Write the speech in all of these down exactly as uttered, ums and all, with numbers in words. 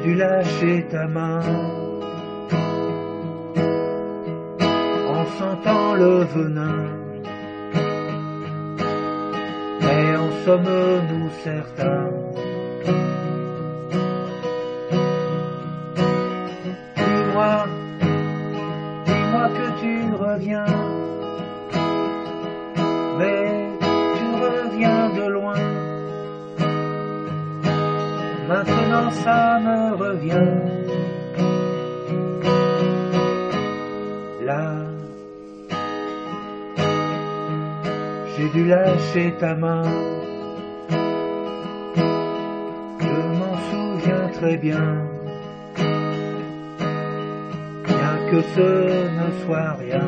dû lâcher ta main en sentant le venin, mais en sommes-nous certains? Dis-moi, dis-moi que tu reviens, mais tu reviens de loin. Maintenant ça me revient. Là, j'ai dû lâcher ta main. Je m'en souviens très bien, bien que ce ne soit rien.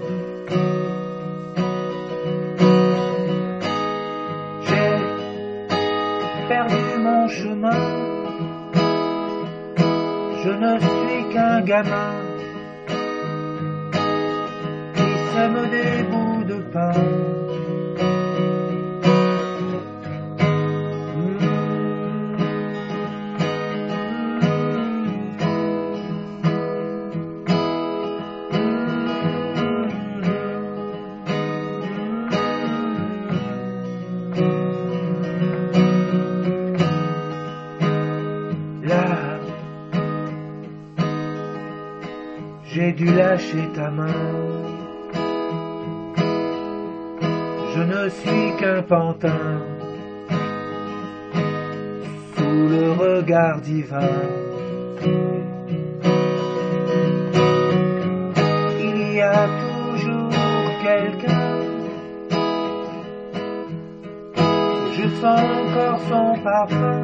J'ai perdu mon chemin, je ne suis qu'un gamin qui sème des bouts de pain. Là, j'ai dû lâcher ta main. Je ne suis qu'un pantin sous le regard divin. Il y a toujours quelqu'un, je sens encore son parfum.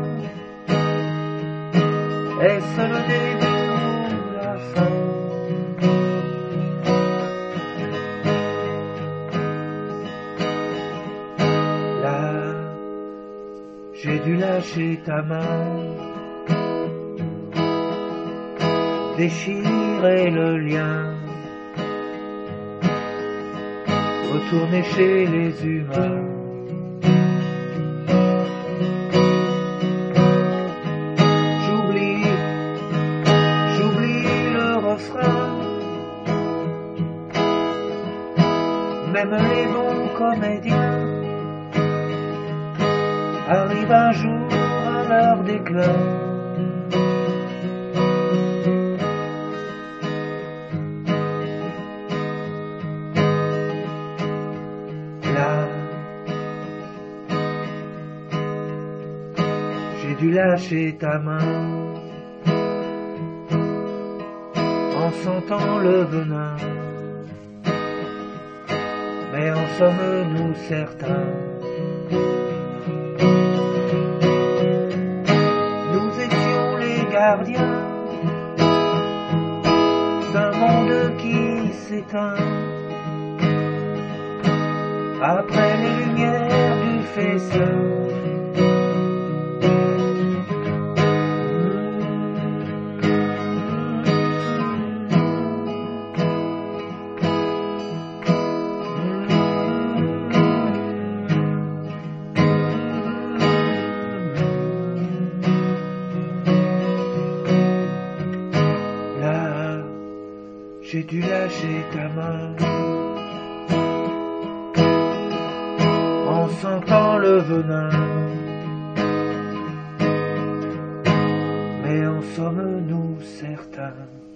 Est-ce le début ou la fin? Là, j'ai dû lâcher ta main, déchirer le lien, retourner chez les humains. Même les bons comédiens arrivent un jour à leur déclin. Là, j'ai dû lâcher ta main en sentant le venin. Mais en sommes-nous certains? Nous étions les gardiens d'un monde qui s'éteint après les lumières du faisceau. J'ai dû lâcher ta main en sentant le venin, mais en sommes-nous certains?